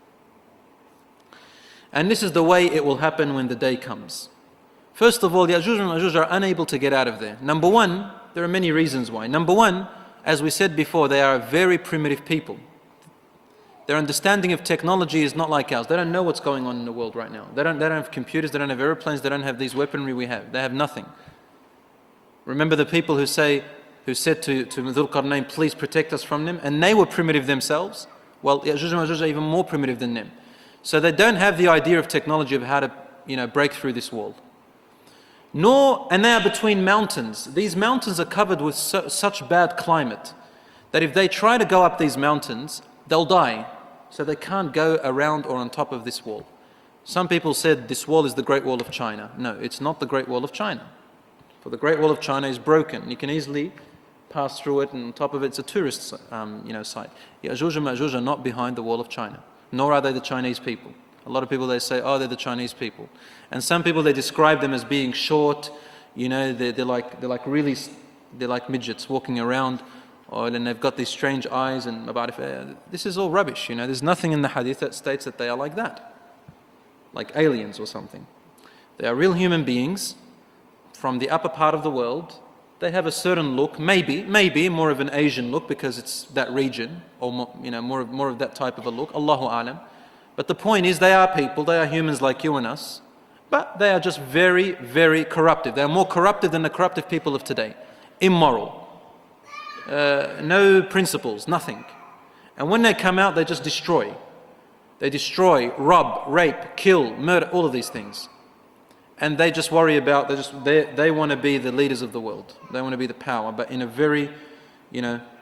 [SPEAKER 1] And this is the way it will happen when the day comes. First of all, Ya'juj and Ma'juj are unable to get out of there. Number one, there are many reasons why. Number one, as we said before, they are very primitive people. Their understanding of technology is not like ours. They don't know what's going on in the world right now. They don't, they don't have computers, they don't have airplanes, they don't have these weaponry we have. They have nothing. Remember the people who say, who said to, to Dhul Qarnayn, please protect us from them, and they were primitive themselves. Well, Ya'juj and Ma'juj are even more primitive than them. So they don't have the idea of technology of how to, you know, break through this wall. Nor, and they are between mountains. These mountains are covered with so, such bad climate that if they try to go up these mountains, they'll die. So they can't go around or on top of this wall. Some people said this wall is the Great Wall of China. No, it's not the Great Wall of China. For the Great Wall of China is broken. You can easily pass through it, and on top of it, it's a tourist um, you know, site. Ya'juj and Ma'juj are not behind the wall of China, nor are they the Chinese people. A lot of people, they say, oh, they're the Chinese people. And some people, they describe them as being short, you know, they're, they're, like, they're like really, they're like midgets walking around, or then they've got these strange eyes, and about this is all rubbish, you know. There's nothing in the hadith that states that they are like that, like aliens or something. They are real human beings from the upper part of the world. They have a certain look, maybe, maybe more of an Asian look because it's that region, or more, you know, more of, more of that type of a look, Allahu A'lam. But the point is, they are people, they are humans like you and us, but they are just very, very corruptive. They are more corruptive than the corruptive people of today. Immoral, uh, no principles, nothing. And when they come out, they just destroy. They destroy, rob, rape, kill, murder, all of these things. And they just worry about, they just they, they want to be the leaders of the world. They want to be the power, but in a very, you know,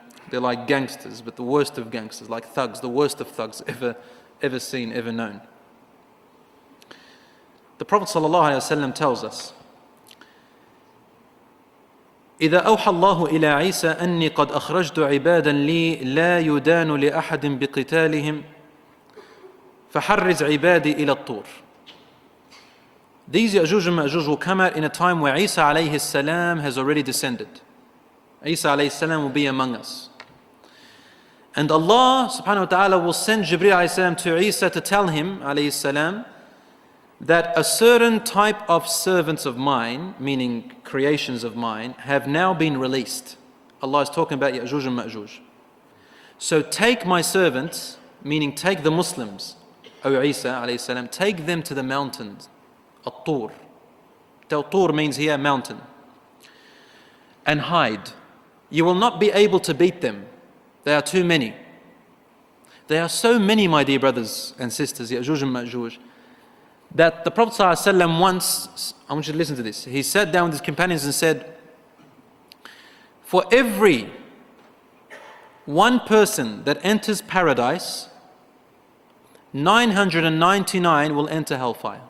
[SPEAKER 1] They're like gangsters, but the worst of gangsters, like thugs, the worst of thugs ever, ever seen, ever known. The Prophet ﷺ tells us, إذا أوحى الله إلى عيسى أني قد أخرجت عبادا لي لا يدان لأحد بقتالهم فحرز عبادي إلى الطور. These Ya'juj and Ma'juj will come out in a time where Isa alayhi salam has already descended. Isa alayhi salam will be among us. And Allah subhanahu wa ta'ala will send Jibreel alayhi salam to Isa to tell him alayhi salam that a certain type of servants of mine, meaning creations of mine, have now been released. Allah is talking about Ya'juj and Ma'juj. So take my servants, meaning take the Muslims, O Isa alayhi salam, take them to the mountains, At-Tur. Tur means here mountain. And hide. You will not be able to beat them. There are too many. There are so many, my dear brothers and sisters, Ya'juj and Ma'juj, that the Prophet ﷺ once, I want you to listen to this, he sat down with his companions and said, for every one person that enters paradise, nine hundred ninety-nine will enter hellfire.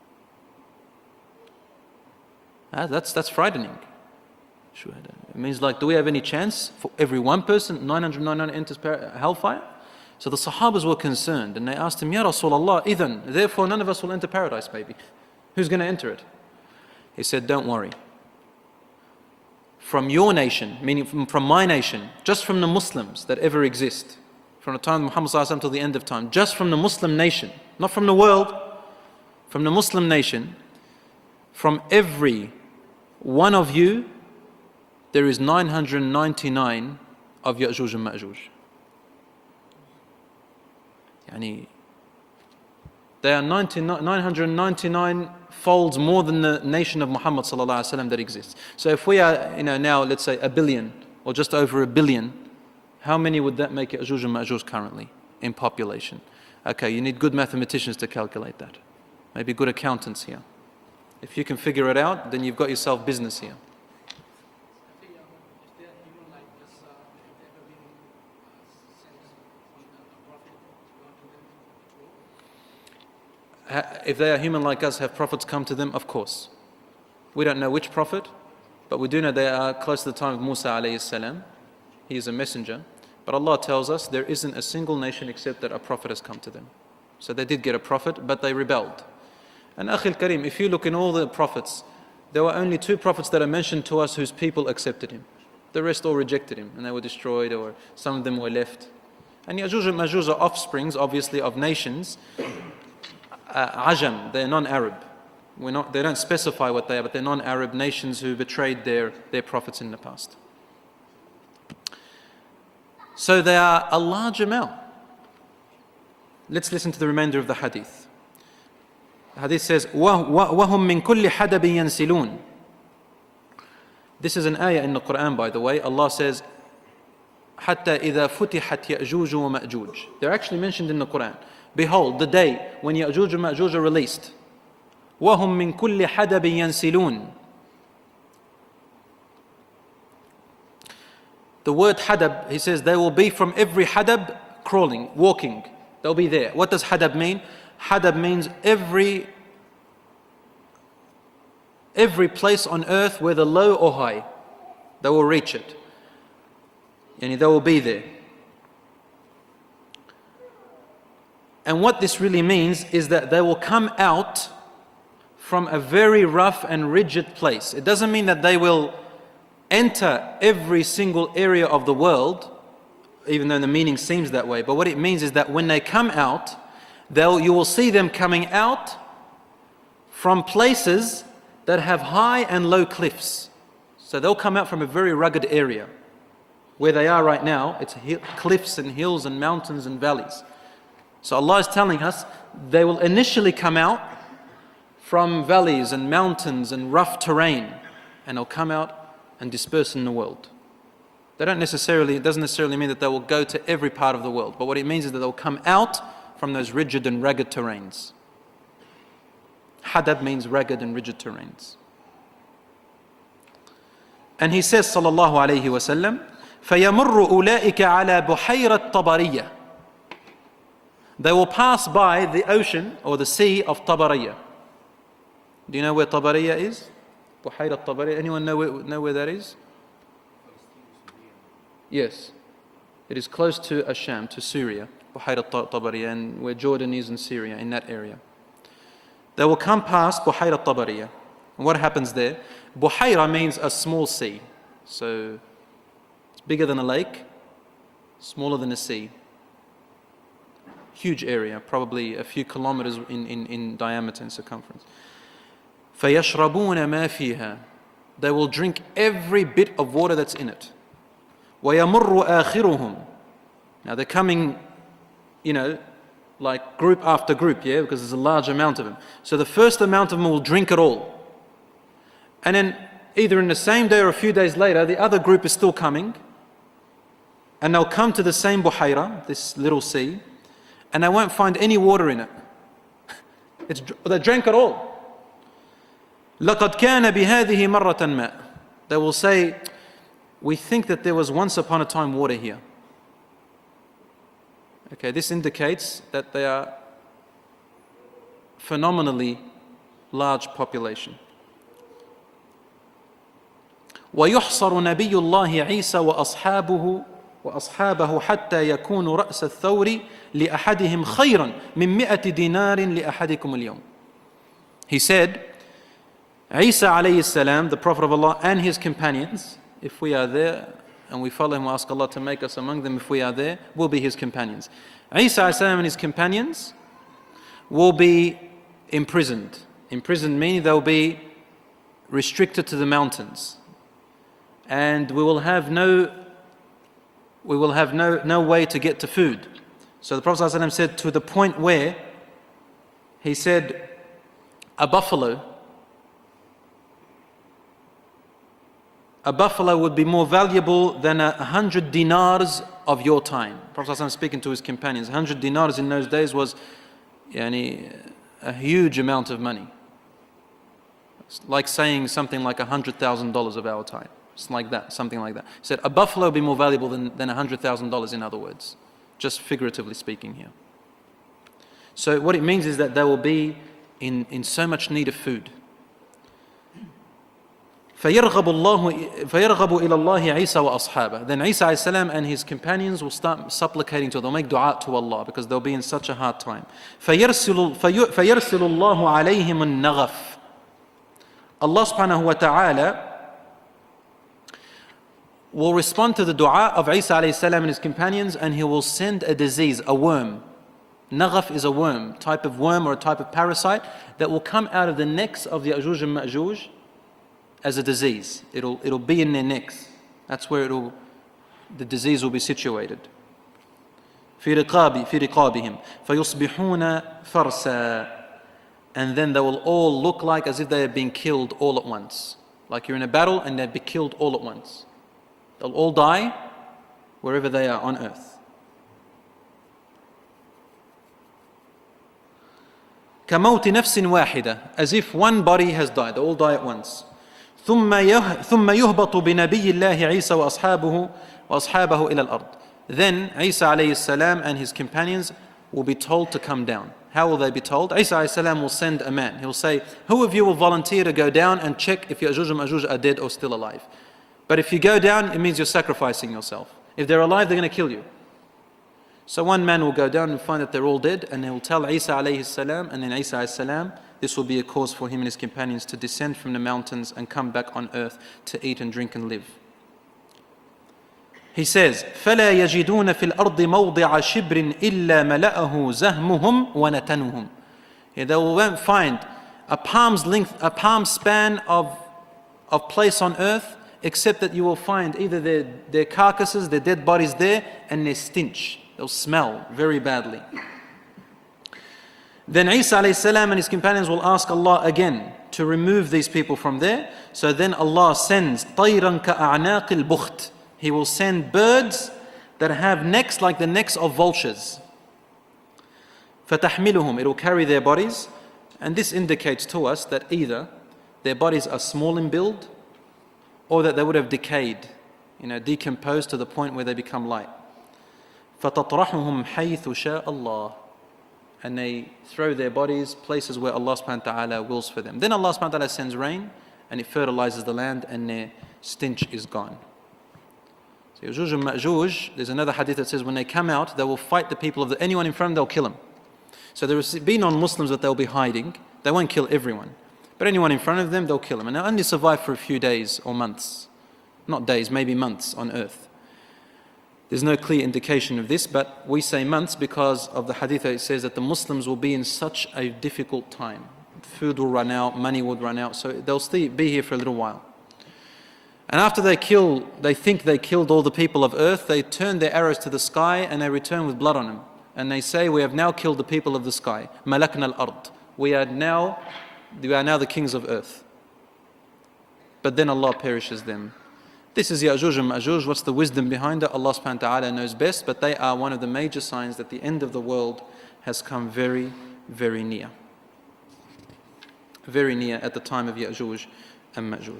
[SPEAKER 1] That's, that's frightening. It means like, do we have any chance for every one person, nine hundred ninety-nine enters hellfire? So the Sahabas were concerned and they asked him, Ya Rasulullah, idhan, therefore none of us will enter paradise, maybe. Who's going to enter it? He said, don't worry. From your nation, meaning from, from my nation, just from the Muslims that ever exist, from the time of Muhammad sallallahu alaihi wasallam till the end of time, just from the Muslim nation, not from the world, from the Muslim nation, from every one of you, there is nine hundred ninety-nine of Ya'juj and Ma'juj. Yani, they are nine hundred ninety-nine folds more than the nation of Muhammad sallallahu alaihi wasallam that exists. So if we are, you know, now let's say a billion or just over a billion, how many would that make Ya'juj and Ma'juj currently in population? Okay, you need good mathematicians to calculate that. Maybe good accountants here. If you can figure it out, then you've got yourself business here. If they are human like us, have prophets come to them? Of course. We don't know which prophet, but we do know they are close to the time of Musa alayhi salam. He is a messenger. But Allah tells us there isn't a single nation except that a prophet has come to them. So they did get a prophet, but they rebelled. And Akhil Karim, if you look in all the prophets, there were only two prophets that are mentioned to us whose people accepted him. The rest all rejected him and they were destroyed, or some of them were left. And Ya'juj and Ma'juj are offsprings, obviously, of nations. Uh, Ajam, they're non-Arab. We're not, they don't specify what they are, but they're non-Arab nations who betrayed their, their prophets in the past. So they are a large amount. Let's listen to the remainder of the hadith. The hadith says, وَهُمْ مِنْ كُلِّ حَدَبٍ يَنْسِلُونَ. This is an ayah in the Quran, by the way. Allah says, حَتَّى إِذَا فُتِحَتْ يَأْجُوجُ وَمَأْجُوجُ. They're actually mentioned in the Quran. Behold, the day when Ya'juj and Ma'juj are released. وَهُمْ مِنْ كُلِّ حَدَبٍ يَنْسِلُونَ. The word hadab, he says, they will be from every hadab crawling, walking. They'll be there. What does hadab mean? Hadab means every every place on earth, whether low or high, they will reach it. Yani they will be there. And what this really means is that they will come out from a very rough and rigid place. It doesn't mean that they will enter every single area of the world, even though the meaning seems that way. But what it means is that when they come out, they'll, you will see them coming out from places that have high and low cliffs. So they'll come out from a very rugged area. Where they are right now, it's cliffs and hills and mountains and valleys. So Allah is telling us they will initially come out from valleys and mountains and rough terrain, and they'll come out and disperse in the world. They don't necessarily, it doesn't necessarily mean that they will go to every part of the world, but what it means is that they'll come out from those rigid and ragged terrains. Hadab means ragged and rigid terrains. And he says, sallallahu alayhi wa sallam, فَيَمُرُّ أُولَٰئِكَ عَلَى بُحَيْرَةِ طَبَرِيَّةٍ. They will pass by the ocean or the sea of Tabariya. Do you know where Tabariya is? Buhayrat Tabariya. Anyone know where, know where that is? Yes. It is close to Asham, to Syria. Buhayrat Tabariya, and where Jordan is in Syria, in that area. They will come past Buhayrat Tabariya. And what happens there? Buhayra means a small sea. So it's bigger than a lake, smaller than a sea. Huge area, probably a few kilometers in, in, in diameter and circumference. فَيَشْرَبُونَ مَا فِيهَا. They will drink every bit of water that's in it. وَيَمُرُّ آخِرُهُمْ. Now they're coming, you know, like group after group, yeah, because there's a large amount of them. So the first amount of them will drink it all. And then either in the same day or a few days later, the other group is still coming. And they'll come to the same Buhayra, this little sea, and they won't find any water in it. It's, they drank it all. لَقَدْ كَانَ بِهَذِهِ مَرَّةً مَاء. They will say, we think that there was once upon a time water here. Okay, this indicates that they are phenomenally large population. وَيُحْصَرُ نَبِيُّ اللَّهِ عِيسَى وَأَصْحَابُهُ وأصحابه حتى يكون رأس الثور لأحدهم خيرا من مئة دينار لأحدكم اليوم. He said, Isa alayhi salam, the Prophet of Allah, and his companions, if we are there and we follow him, we ask Allah to make us among them, if we are there, will be his companions. Isa alayhi salam and his companions will be imprisoned. Imprisoned meaning they'll be restricted to the mountains. And we will have no we will have no, no way to get to food. So the Prophet ﷺ said, to the point where he said, a buffalo, a buffalo would be more valuable than a hundred dinars of your time. The Prophet ﷺ speaking to his companions, a hundred dinars in those days was yani, a huge amount of money. It's like saying something like a hundred thousand dollars of our time. It's like that, something like that. He said, a buffalo would be more valuable than, than one hundred thousand dollars, in other words, just figuratively speaking here. So what it means is that they will be in, in so much need of food. فَيَرْغَبُ اللَّهُ فَيَرْغَبُ إِلَى اللَّهِ عِيسَى وَأَصْحَابَهُ. Then Isa alayhi salam and his companions will start supplicating to Allah. They'll make dua to Allah because they'll be in such a hard time. فَيَرْسِلُ, فَيَرْسِلُ اللَّهُ عَلَيْهِمُ النَّغَفِ. Allah subhanahu wa ta'ala will respond to the dua of Isa alayhi salam and his companions, and he will send a disease, a worm. Naghaf is a worm, type of worm or a type of parasite that will come out of the necks of the Ya'juj and Ma'juj as a disease. It'll, it'll be in their necks. That's where it'll, the disease will be situated. في رقاب في رقابهم فيصبحون فرسا. And then they will all look like as if they have been killed all at once. Like you're in a battle and they'd be killed all at once. They'll all die wherever they are on earth. كَمَوْتِ نَفْسٍ وَاحِدَةٍ. As if one body has died. They all die at once. ثُمَّ يُهْبَطُ بِنَبِيِّ اللَّهِ عِيسَى وَأَصْحَابُهُ وَأَصْحَابَهُ إِلَى الْأَرْضِ. Then Isa alayhi salam and his companions will be told to come down. How will they be told? Isa alayhi salam will send a man. He'll say, who of you will volunteer to go down and check if Ya'juj and Ma'juj are dead or still alive? But if you go down, it means you're sacrificing yourself. If they're alive, they're going to kill you. So one man will go down and find that they're all dead, and he will tell Isa alayhi salam, and then Isa alayhi salam, this will be a cause for him and his companions to descend from the mountains and come back on earth to eat and drink and live. He says, فَلَا يَجِدُونَ فِي الْأَرْضِ مَوْضِعَ شِبْرٍ إِلَّا مَلَأَهُ زَهْمُهُمْ وَنَتَنُهُمْ. Yeah, they won't find a palm's length, a palm span of, of place on earth, except that you will find either their, their carcasses, their dead bodies there, and their stench. They'll smell very badly. Then Isa alayhi salam and his companions will ask Allah again to remove these people from there. So then Allah sends طَيْرًا كَأَعْنَاقِ الْبُخْتِ. He will send birds that have necks like the necks of vultures. فَتَحْمِلُهُمْ. It will carry their bodies. And this indicates to us that either their bodies are small in build, or that they would have decayed. you know, decompose to the point where they become light. فَتَطْرَحُهُمْ حَيْثُ شَاءَ اللَّهُ, and they throw their bodies places where Allah subhanahu wa ta'ala wills for them. Then Allah subhanahu wa ta'ala sends rain and it fertilizes the land and their stench is gone. So Ya'juj and Ma'juj, there's another hadith that says when they come out, they will fight the people of the, anyone in front of them, they'll kill them. So there will be non-Muslims that they'll be hiding. They won't kill everyone. But anyone in front of them, they'll kill them. And they'll only survive for a few days or months. Not days, maybe months on earth. There's no clear indication of this, but we say months because of the hadith that it says that the Muslims will be in such a difficult time. Food will run out, money will run out, so they'll still be here for a little while. And after they kill, they think they killed all the people of earth, they turn their arrows to the sky and they return with blood on them. And they say, we have now killed the people of the sky. Malakna al-ard. We are now, we are now the kings of earth. But then Allah perishes them. This is Ya'juj and Ma'juj. What's the wisdom behind it? Allah subhanahu wa ta'ala knows best, but they are one of the major signs that the end of the world has come very, very near. Very near at the time of Ya'juj and Ma'juj.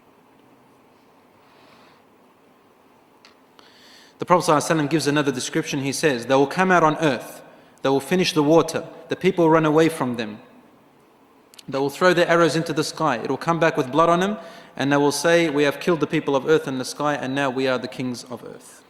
[SPEAKER 1] The Prophet ﷺ gives another description. He says, they will come out on earth, they will finish the water, the people will run away from them. They will throw their arrows into the sky, it will come back with blood on them, and they will say, we have killed the people of earth and the sky, and now we are the kings of earth.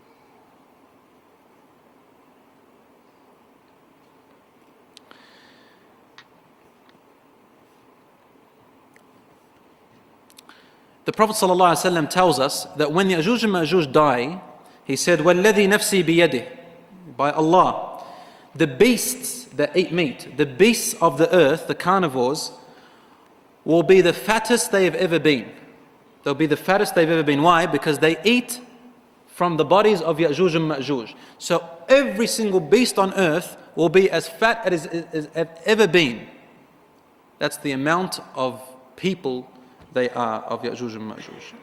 [SPEAKER 1] The Prophet ﷺ tells us that when Ya'juj and Ma'juj die, he said, وَالَّذِي نَفْسِي بِيَدِهِ, by Allah, the beasts that eat meat, the beasts of the earth, the carnivores, will be the fattest they have ever been. They'll be the fattest they've ever been. Why? Because they eat from the bodies of Ya'juj and Ma'juj. So every single beast on earth will be as fat as it has ever been. That's the amount of people they are of Ya'juj and Ma'juj.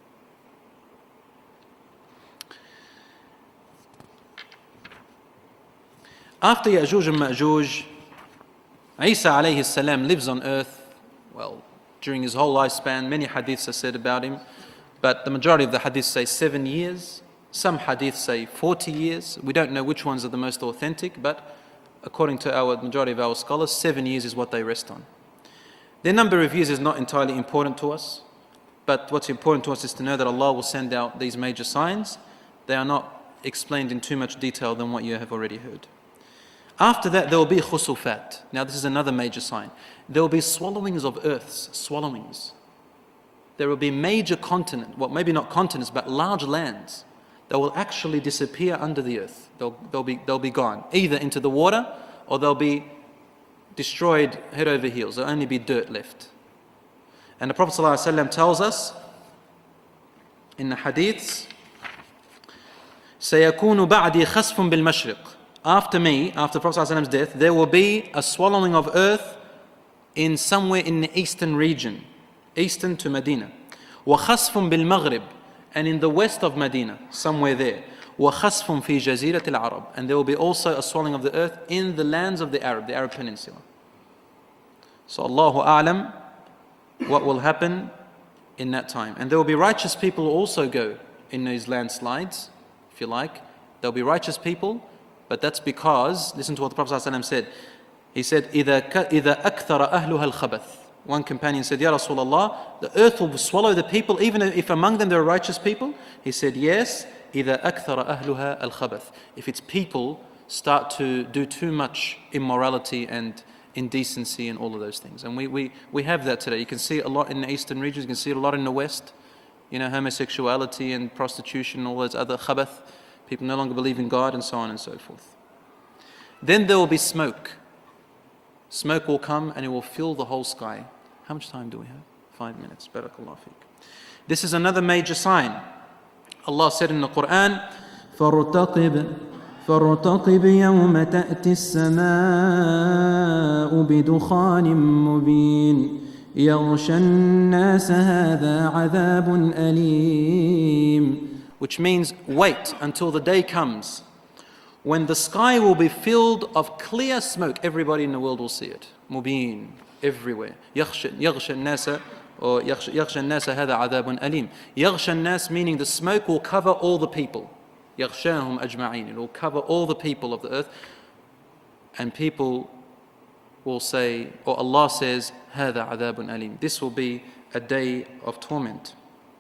[SPEAKER 1] After Ya'juj and Ma'juj, Isa alayhi salam lives on earth. Well, during his whole lifespan, many hadiths are said about him, but the majority of the hadiths say seven years. Some hadiths say forty years. We don't know which ones are the most authentic, but according to our majority of our scholars, seven years is what they rest on. The number of years is not entirely important to us, but what's important to us is to know that Allah will send out these major signs. They are not explained in too much detail than what you have already heard. After that, there will be khusufat. Now, this is another major sign. There will be swallowings of earths, swallowings. There will be major continents, well, maybe not continents, but large lands that will actually disappear under the earth. They'll, they'll, be, they'll be gone, either into the water or they'll be destroyed head over heels. There'll only be dirt left. And the Prophet ﷺ tells us in the hadiths, سَيَكُونُ بَعْدِي خَسْفٌ بِالْمَشْرِقِ. After me, after the Prophet ﷺ's death, there will be a swallowing of earth in somewhere in the eastern region, eastern to Medina. وَخَسْفٌ بِالْمَغْرِبِ, and in the west of Medina, somewhere there. وَخَسْفٌ فِي جَزِيرَةِ الْعَرَبِ, and there will be also a swallowing of the earth in the lands of the Arab, the Arab Peninsula. So Allahu A'lam, what will happen in that time. And there will be righteous people who also go in these landslides, if you like. There will be righteous people, but that's because, listen to what the Prophet ﷺ said. He said, إِذَا أَكْثَرَ أَهْلُهَا الْخَبَثِ. One companion said, Ya Rasulullah, the earth will swallow the people, even if among them there are righteous people. He said, yes, إِذَا أَكْثَرَ أَهْلُهَا الْخَبَثِ. If its people start to do too much immorality and indecency and all of those things. And we, we, we have that today. You can see it a lot in the eastern regions, you can see it a lot in the west. You know, homosexuality and prostitution, all those other khabath. People no longer believe in God and so on and so forth. Then there will be smoke. Smoke will come and it will fill the whole sky. How much time do we have? Five minutes. Barakallah feek. This is another major sign. Allah said in the Quran,
[SPEAKER 2] فارتقب فارتقب يوم تأتي السماء بدخان مبين يغشى الناس هذا عذاب أليم.
[SPEAKER 1] Which means wait until the day comes when the sky will be filled of clear smoke. Everybody in the world will see it. Mubin, everywhere. يغشى الناس or يَغْشَ النَّاسَ هَذَا عَذَابٌ أَلِيمٌ. يَغْشَ النَّاسِ meaning the smoke will cover all the people. يَغْشَاهُمْ أَجْمَعِينَ. It will cover all the people of the earth. And people will say, or Allah says, هَذَا عَذَابٌ أَلِيمٌ. This will be a day of torment.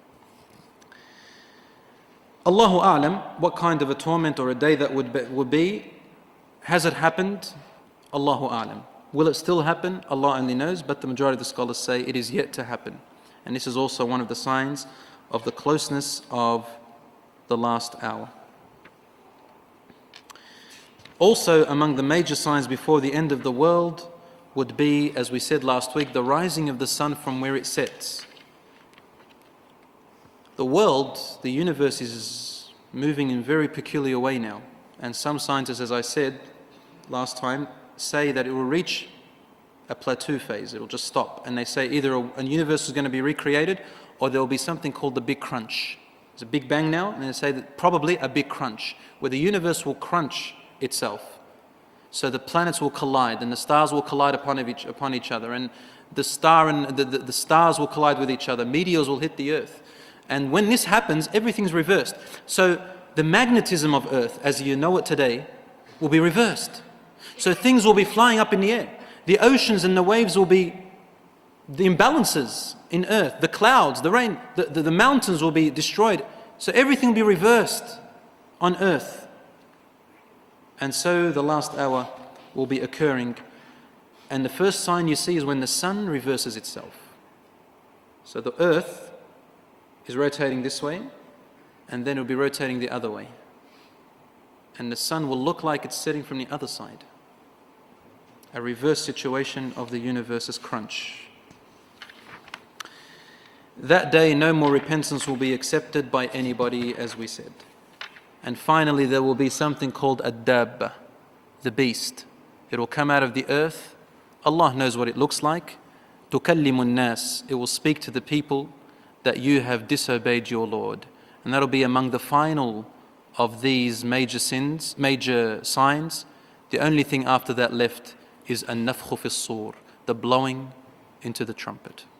[SPEAKER 1] Allahu A'lam, what kind of a torment or a day that would be, would be. Has it happened? Allahu A'lam. Will it still happen? Allah only knows, but the majority of the scholars say it is yet to happen. And this is also one of the signs of the closeness of the last hour. Also, among the major signs before the end of the world would be, as we said last week, the rising of the sun from where it sets. The world, the universe is moving in a very peculiar way now. And some scientists, as I said last time, say that it will reach a plateau phase, it will just stop. And they say either a, a universe is going to be recreated or there will be something called the Big Crunch. There's a Big Bang now, and they say that probably a Big Crunch, where the universe will crunch itself. So the planets will collide and the stars will collide upon each, upon each other, and the star and the, the, the stars will collide with each other, meteors will hit the earth. And when this happens, everything's reversed. So the magnetism of earth, as you know it today, will be reversed. So things will be flying up in the air. The oceans and the waves will be the imbalances in earth. The clouds, the rain, the, the, the mountains will be destroyed. So everything will be reversed on earth. And so the last hour will be occurring. And the first sign you see is when the sun reverses itself. So the earth is rotating this way, and then it will be rotating the other way. And the sun will look like it's setting from the other side. A reverse situation of the universe's crunch. That day, no more repentance will be accepted by anybody, as we said. And finally, there will be something called ad-dabba, the beast. It will come out of the earth. Allah knows what it looks like. تُكَلِّمُ النَّاسِ. It will speak to the people that you have disobeyed your Lord. And that'll be among the final of these major sins, major signs. The only thing after that left is an-nafkhu fi s-sur, the blowing into the trumpet.